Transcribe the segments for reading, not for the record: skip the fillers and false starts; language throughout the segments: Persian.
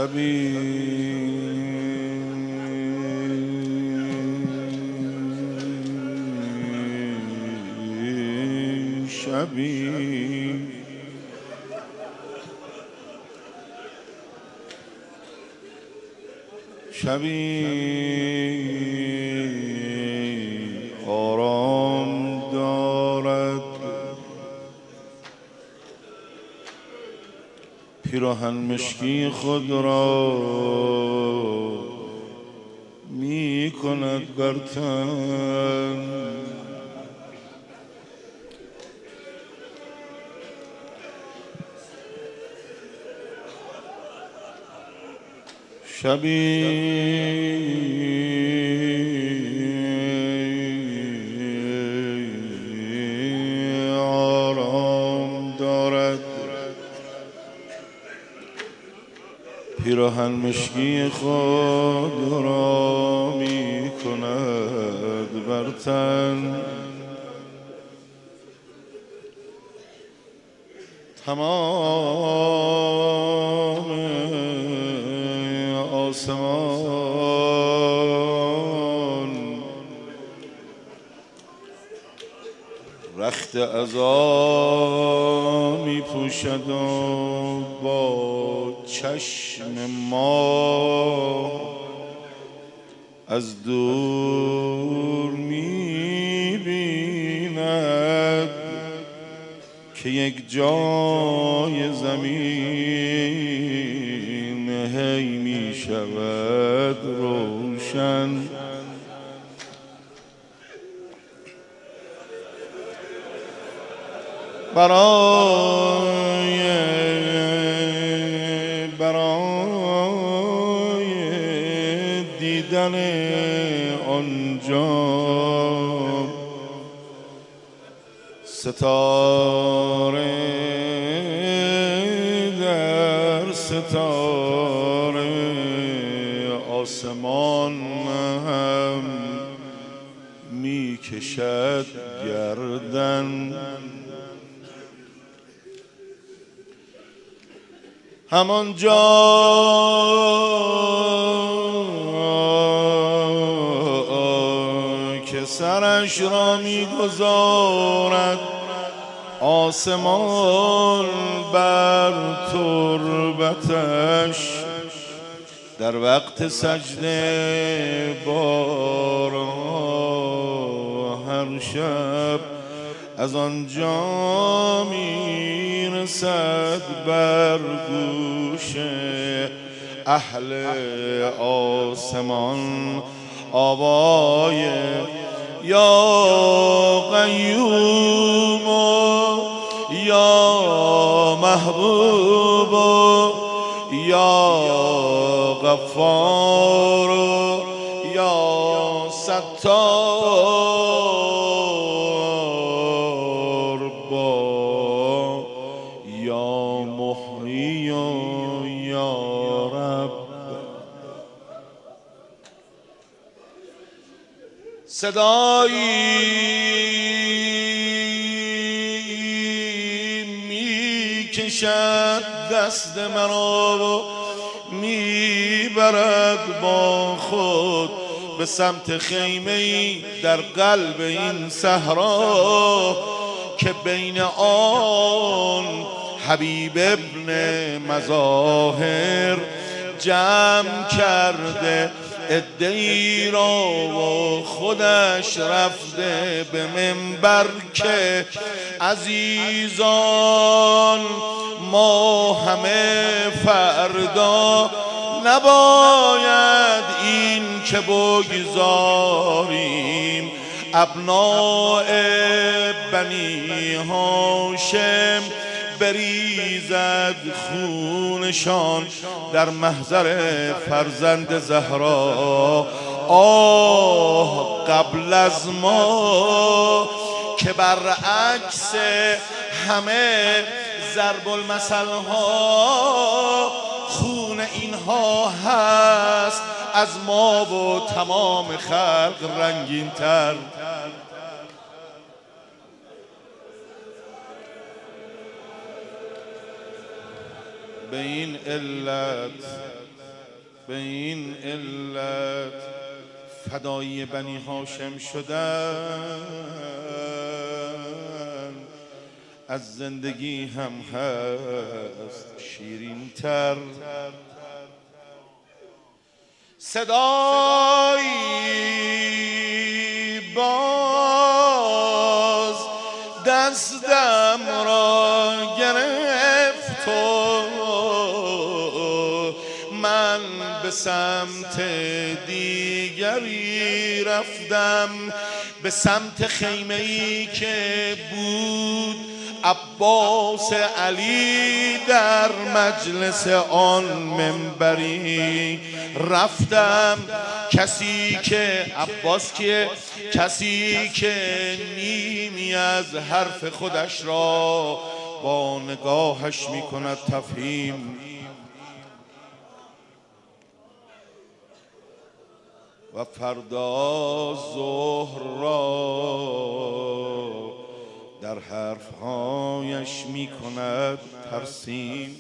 شبی آرام دارد پیراهن مشکی خود را می کند بر تن شبی آرام دارد پیراهن مشکی خود را می کند بر تن تمام آسمان رخت عزا می پوشد و با چشم ما از دور می بیند که یک جای زمین هی می شود روشن برای دیدن آنجا ستاره در ستاره آسمان هم می کشد گردن همانجا که سرش را می‌گذارد آسمان بر تربتش در وقت سجده بارها هر شب از آنجا میرسد بر گوش اهل آسمان آوای یا قیوم یا محبوب یا غفار یا ستار با یا محیی یا رب صدایی می کشد دست مرا و میبرد با خود به سمت خیمه‌ای در قلب این صحرا که بین آن حبیب ابن مظاهر جمع کرده عده‌ای را و خودش رفته به منبر که عزیزان ما همه فردا نباید این که بگذاریم ابناء بنی هاشم بریزد خونشان در محضر فرزند زهرا. آه قبل از ما که برعکس همه ضرب المثل ها خون اینها هست از ما و تمام خلق رنگین تر. به این علت به این علت فدایی بنی هاشم شدن، از زندگی هم هست شیرین تر. صدایی باز دستم را گرفت و من به سمت دیگری رفتم، به سمت خیمه‌ای که بود عباس علی در مجلس آن منبری رفتم. کسی که عباس کیه؟ کسی که نیمی از حرف خودش را با نگاهش میکند تفهیم. و فردا ظهر را در حرفهایش میکند ترسیم.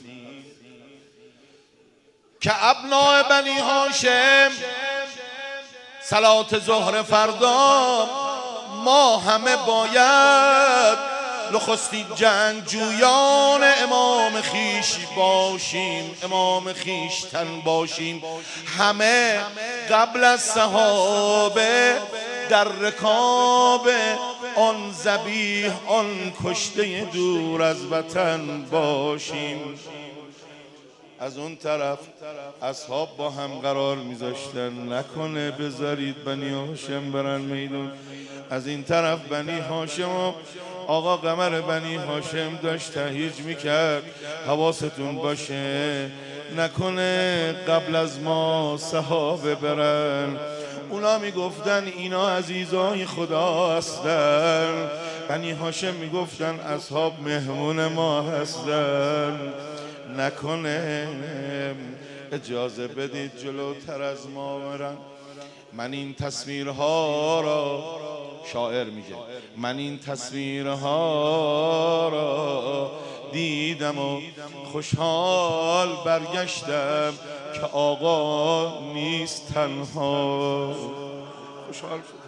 که ابناء بنی هاشم صلات ظهر فردا ما همه باید نخستین جنگجویان امام خیش باشیم، امام خیشتن باشیم. همه قبل از صحابه در رکاب آن ذبیح، آن کشته دور از وطن باشیم. از اون طرف اصحاب با هم قرار میذاشتن، نکنه بذارید بنی هاشم برن میدون. از این طرف بنی هاشم و آقا قمر بنی هاشم داشت تهییج میکرد، حواستون باشه نکنه قبل از ما صحابه برن. اونا میگفتن اینا عزیزای خدا هستن، بنی هاشم میگفتن اصحاب مهمون ما هستن، نکنه اجازه بدید جلوتر از ما برن. من این تصویرها را، شاعر میگه، من این تصویرها را دیدم و خوشحال برگشتم که آقا نیست تنها. خوشحال شد.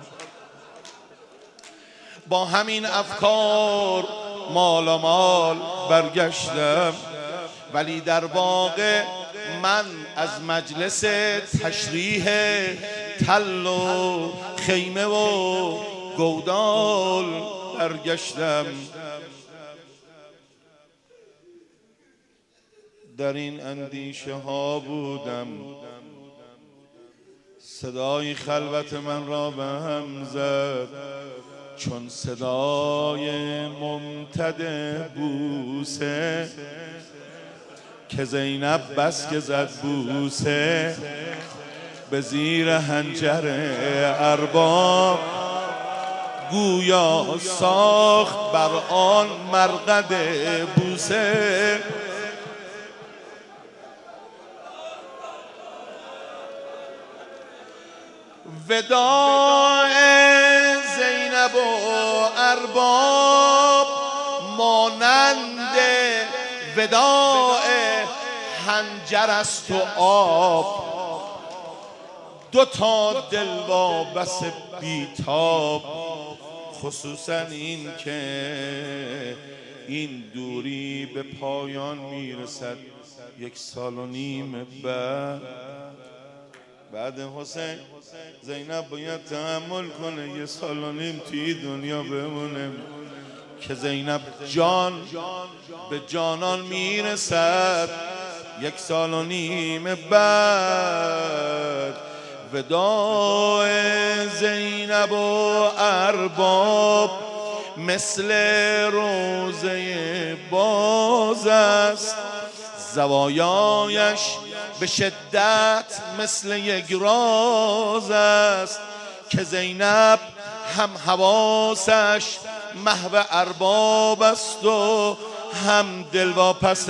با همین افکار مال برگشتم، ولی در واقع من از مجلس تشریح تل و خیمه و گودال برگشتم. در این اندیشه ها بودم، صدای خلوت من را به هم زد چون صدای ممتد بوسه، که زینب بس که زد بوسه به زیر حنجر ارباب، گویا ساخت بر آن مرقد بوسه. وداع زینب و ارباب مانند وداع حنجر است و آب، دو تا دل وابس بیتاب. خصوصا این که این دوری به پایان میرسد 1.5 سال بعد حسین. زینب باید تحمل کنه 1.5 سال توی دنیا بمونه که زینب جان به جانان میرسد 1.5 سال بعد. وداع زینب و ارباب مثل روزه باز است، زوایایش به شدت مثل یک راز است، که زینب هم حواسش محو ارباب است و هم دلواپس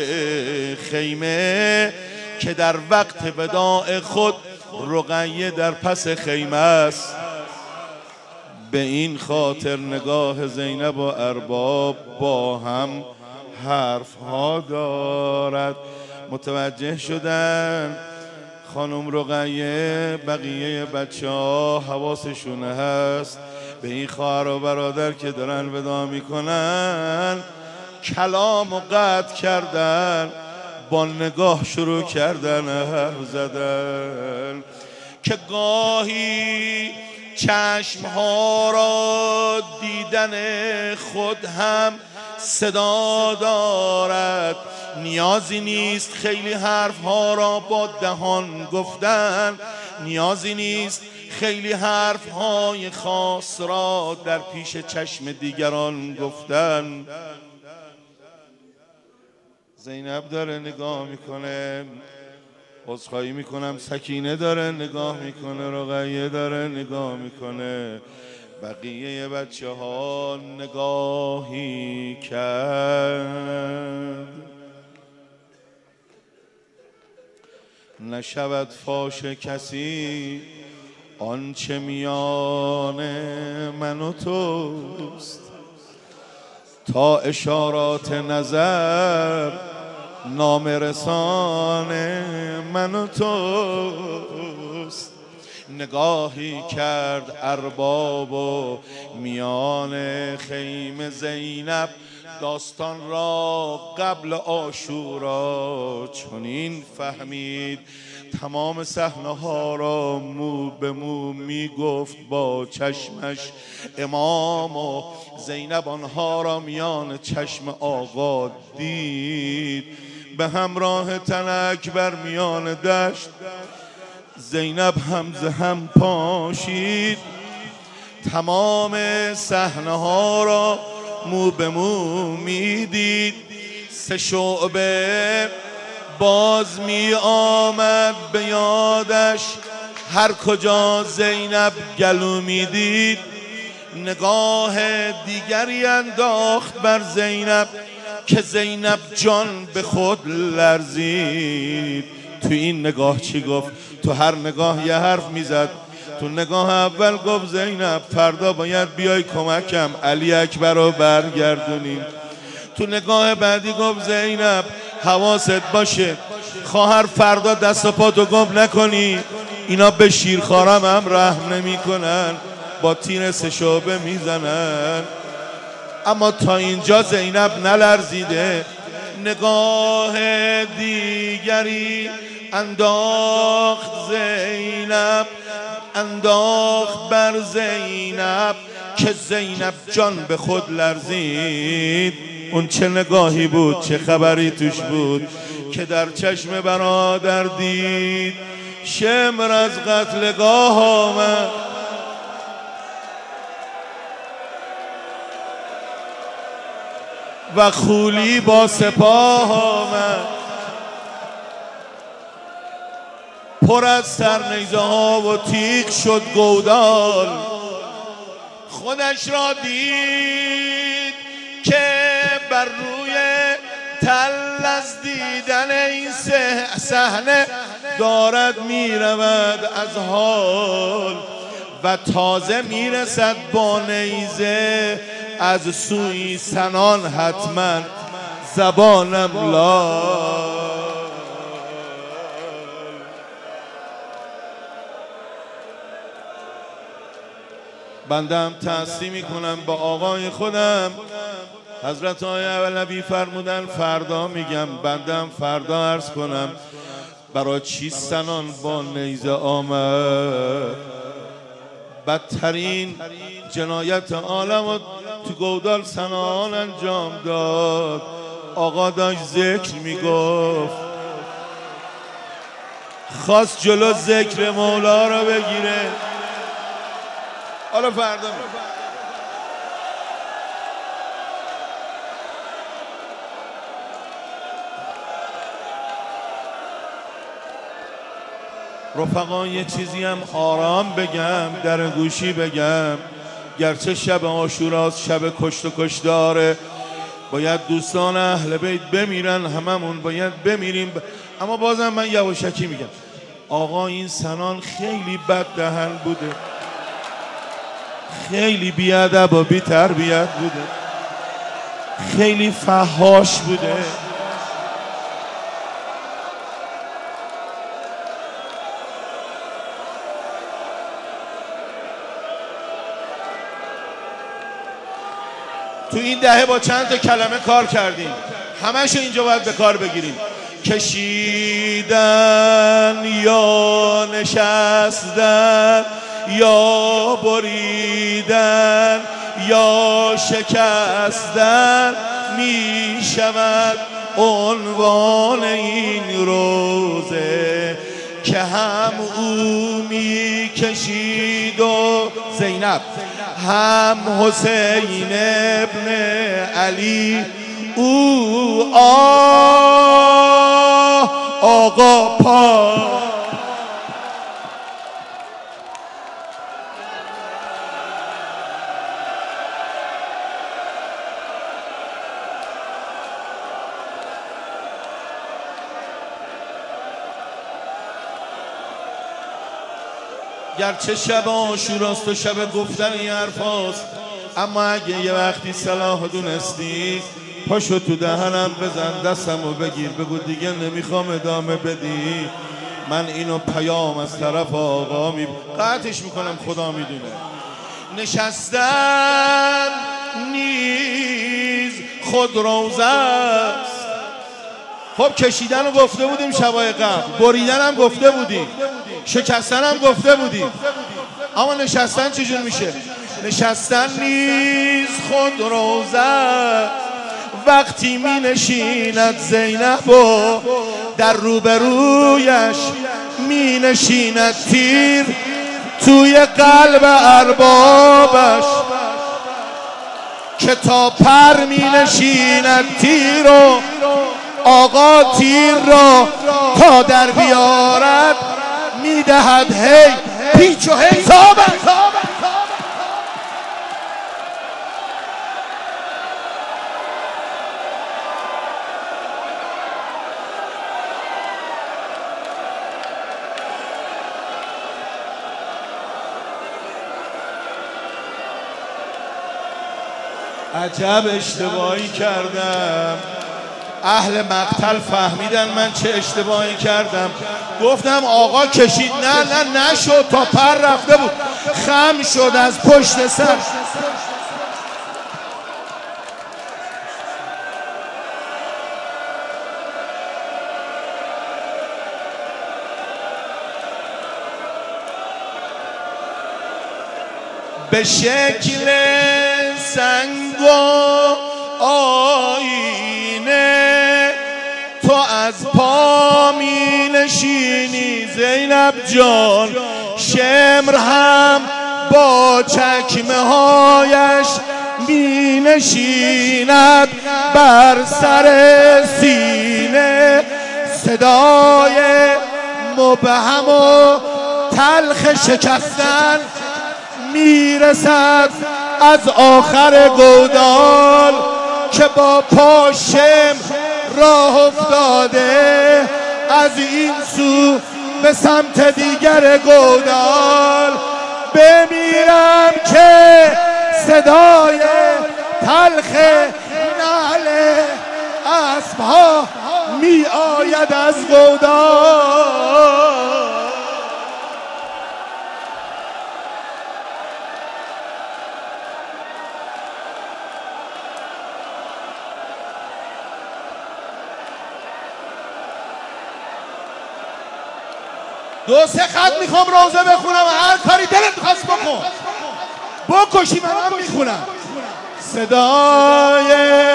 خیمه، که در وقت وداع خود رقیه در پس خیمه است. به این خاطر نگاه زینب و ارباب با هم حرف ها دارد. متوجه شدن؟ خانم رقیه بقیه بچه ها حواسشون هست به این خواهر و برادر که دارن ودا میکنن کلام و قطع کردن، با نگاه شروع کردن حرف زدن که گاهی چشمها را دیدن خود هم صدا دارد، نیازی نیست خیلی حرفها را با دهان گفتن، نیازی نیست خیلی حرفهای خاص را در پیش چشم دیگران گفتن. زینب داره نگاه میکنه، عذرخواهی میکنم، سکینه داره نگاه میکنه، رقیه داره نگاه میکنه، بقیه بچه ها نگاهی کرد نشود فاش کسی آنچه میان من و توست، تا اشارات نظر نامرسان من و توست. نگاهی کرد ارباب و میان خیمه زینب داستان را قبل عاشورا چنین فهمید، تمام صحنه ها را مو به مو می گفت با چشمش امام و زینب آنها را میان چشم آقا دید، به همراه تن اکبر میان دشت زینب هم ز هم پاشید، تمام صحنه ها را مو به مو میدید، سه شعبه باز می آمد به یادش، هر کجا زینب گلو می دید نگاه دیگری انداخت بر زینب که زینب جان به خود لرزید. تو این نگاه چی گفت؟ تو هر نگاه یه حرف میزد. تو نگاه اول گفت زینب فردا باید بیای کمکم، علی اکبر رو برگردونیم. تو نگاه بعدی گفت زینب حواست باشه خواهر فردا دست و پاتو گم نکنی، اینا به شیرخوارم هم رحم نمی کنن، با تیر سه شعبه میزنن. اما تا اینجا زینب نلرزیده، نگاه دیگری انداخت زینب، انداخت بر زینب که زینب جان به خود لرزید. اون چه نگاهی بود، چه خبری توش بود که در چشم برادر دید؟ شمر از قتلگاه آمد، و خولی با سپاه آمد، پر از سرنیزه ها و تیغ شد گودال. خودش را دید که بر روی تل از دیدن این صحنه دارد میرود از حال، و تازه میرسد با نیزه از سوی سنان، حتما زبانم لال. بندم تأسی میکنم با آقای خودم. حضرت آقای علوی فرمودن فردا میگم، بندم فردا عرض کنم برای چی سنان با نیزه آمد. بدترین جنایت عالم و تو گودال سنان انجام داد. آقا داشت ذکر میگفت، خواست جلو ذکر مولا رو بگیره. حالا فردا رفقا یه چیزی هم آرام بگم، در گوشی بگم، گرچه شب عاشوراست، شب کشت و کشتاره، باید دوستان اهل بیت بمیرن، هممون باید بمیریم، اما بازم من یواشکی میگم آقا این سنان خیلی بد دهن بوده، خیلی بیادب و بی تربیت بوده، خیلی فحاش بوده. تو این دهه با چند تا کلمه کار کردیم، همشو اینجا باید به کار بگیریم. کشیدن یا نشستن یا بریدن یا شکستن می شود عنوان این روزه که هم او می کشید و زینب، هم حسین ابن علی، او آقا پا. گرچه شب عاشوراست و شب گفتن این حرفاست، اما اگه یه وقتی صلاح دونستی پاشو تو دهنم بزن، دستمو بگیر، بگو دیگه نمیخوام ادامه بدی. من اینو پیام از طرف آقا قطعش میکنم، خدا میدونه. نشستن نیز خود روزه است. خب کشیدن رو گفته بودیم شبای قبل، بریدن هم گفته بودیم، شکستن هم گفته بودیم، اما نشستن چجور میشه؟ نشستن نیز خود روزه، وقتی می نشیند زینب و در روبرویش می نشیند تیر توی قلب اربابش، که تا پر می نشیند تیر و آقا تیر را تا در بیارد می دهد هی پیچ و حسابت. عجب اشتباهی کردم، اهل مقتل فهمیدن من چه اشتباهی کردم. گفتم آقا کشید، نه نشد، تا پر رفته بود، خم شد از پشت سر. به شکل سنگ و آینه تو از پا می نشینی زینب جان، شمر هم با چکمه هایش می نشیند بر سر سینه، صدای مبهم و تلخ شکستن میرسد از آخر گودال، که با پاشم راه افتاده از این سو به سمت دیگر گودال. بمیرم که صدای تلخ نعل اسبها می آید از گودال. دو سه خط میخوام روزه بخونم، هر کاری دلت میخواست بکن، بکشی منم میخونم. صدای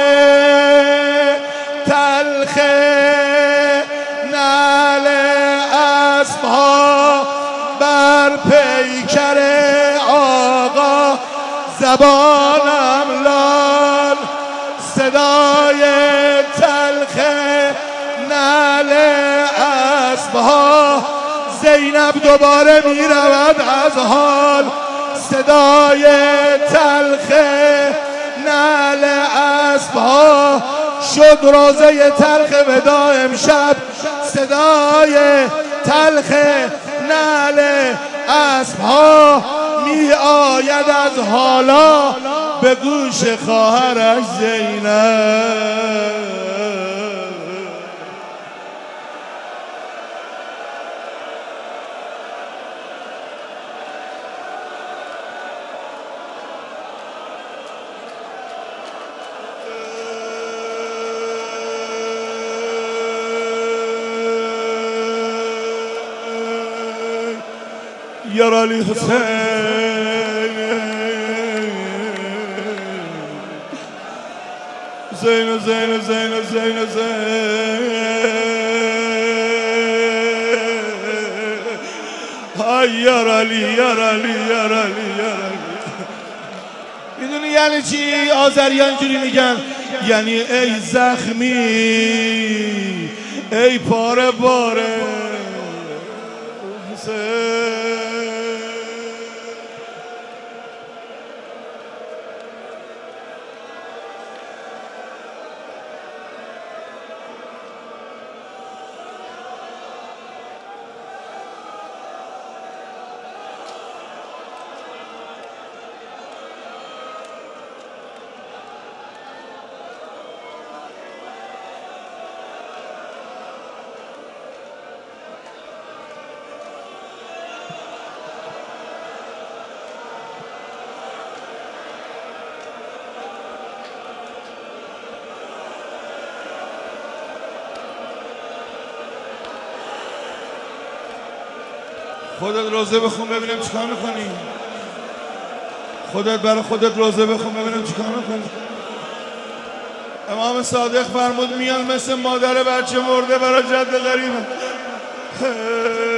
تلخ نعل اسبها بر پیکر آقا، زبانم لال. صدای تلخ نعل اسبها، زینب دوباره می رود از حال. صدای تلخ نعل اسبها شد روزه تلخ ودا امشب. صدای تلخ نعل اسبها می آید از حالا به گوش خواهرش زینب. یار علی حسین زین زین زین زین زین های یار علی یار علی یار علی یار علی. میدونی یعنی چی؟ آذری‌ها اینجوری میگن یعنی ای زخمی ای پاره پاره حسین. خودت روزه بخون ببینم چیکار میکنی. خودت برای خودت روزه بخون ببینم چیکار میکنی. امام صادق فرمود میان مثل مادر بچه مرده برای جد غریبه.